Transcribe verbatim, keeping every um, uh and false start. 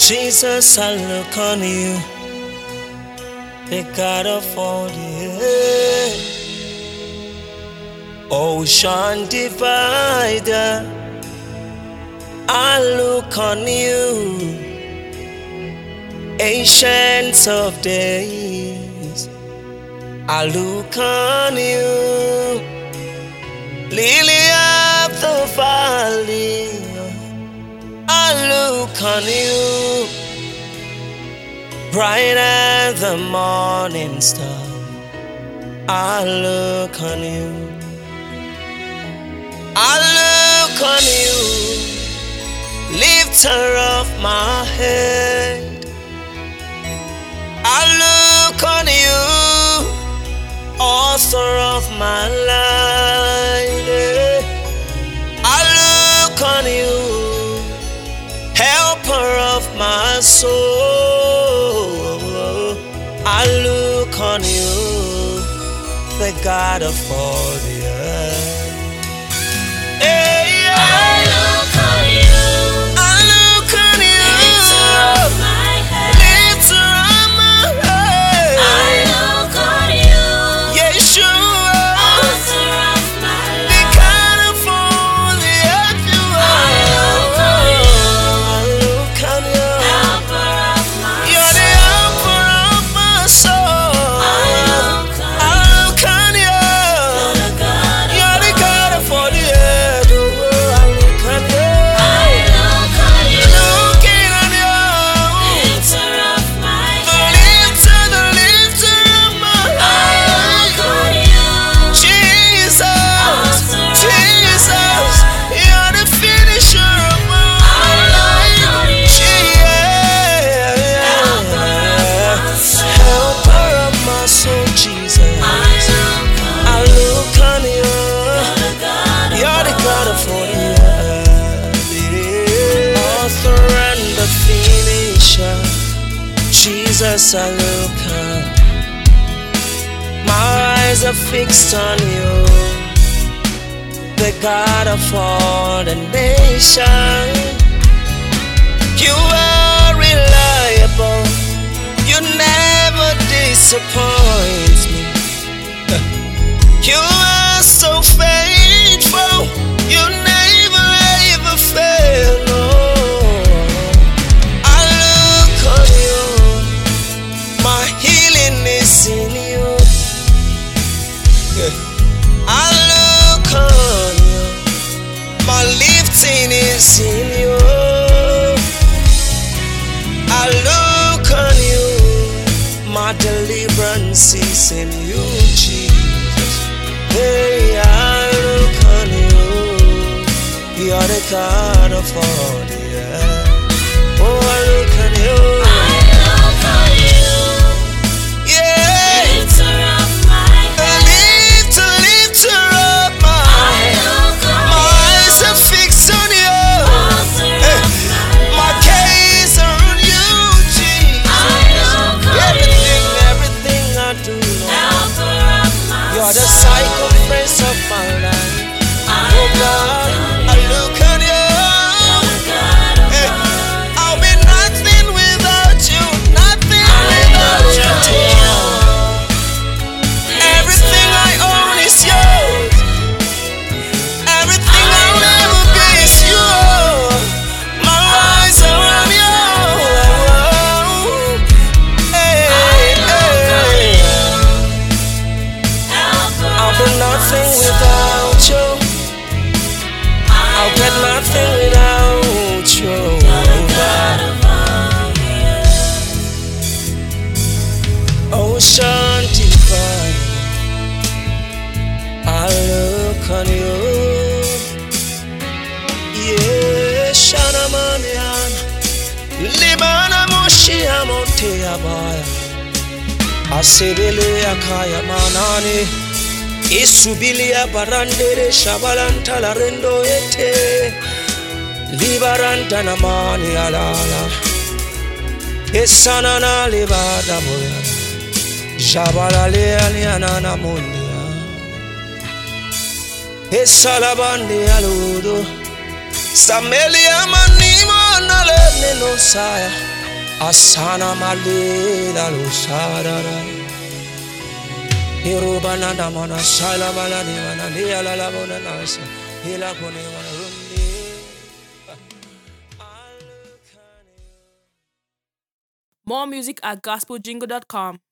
Jesus, I look on you, the God of all the earth. Ocean divider, I look on you, ancient of days, I look on you, lily of the valley, I look on you, bright as the morning star, I look on you, I look on you, lifter of my head, I look on you, author of my life, I look on you, helper of my soul, I look on you, the God of all the earth. Hey, yeah. I look on you, I look on you, lifter of my head. lifter of my head. I look on you, Yeshua, author of my the life. God of all the earth, you are. I look on you, I look on you. helper of my You're the soul. helper of my soul. I look on I look on you. you, the God of You're the God of all the earth. Oh, I look on you. I look on you, Looking on you. lifter of my The head. lifter, the lifter of my I look heart. on you, Jesus, author of Jesus, my you're the finisher of my I look on you, helper of life. my soul. Helper of my soul, Jesus. I look on I look on you. the God of You're the God of all all the earth. Author and the finisher. Jesus, I look on. My eyes are fixed on you, the God of all the nations. You are reliable. You never disappoint me. You are so faithful. You never ever fail. No. I look on you. My healing is in you. I look on you. My lifting is in you. I look on you. My deliverance is in you, Jesus. Hey, I look on you. You're the God of all the earth. Oh, I look on you. I look on you, Yeah. lifter of my head. Lifter, lifter up my I look on My you, eyes are fixed on you. author Hey, of my my life. gaze are on you, Jesus. I look on Everything, you, everything I do, Lord. helper of my You're the soul. circumference of my life. I Oh look God, on I you, look on you. the God of Hey, all. I'll be nothing without you, nothing I without look you. on you, Everything I own is yours. Everything I'll ever be is yours. My eyes are on you. Hey, hey. I'll be nothing without you. I'll get nothing without you. Ocean divine, I look on you. Yeah, Shana Maniana, Libana Moshia Monteabaya, Asebele Akaya Manani, Isubilia Barandere Shabalanta Larendo Ete, Libaranta Namani Alala, Esanana Libada Boya. Jabalale aliana mundia, esalabande aludo, Stamelia manimo nale neno saya. Asana malila lo sarara. Irubana damana sala balani mana lia la la bona nasa. Hila kone wana rundi. More music at gospel jingle dot com.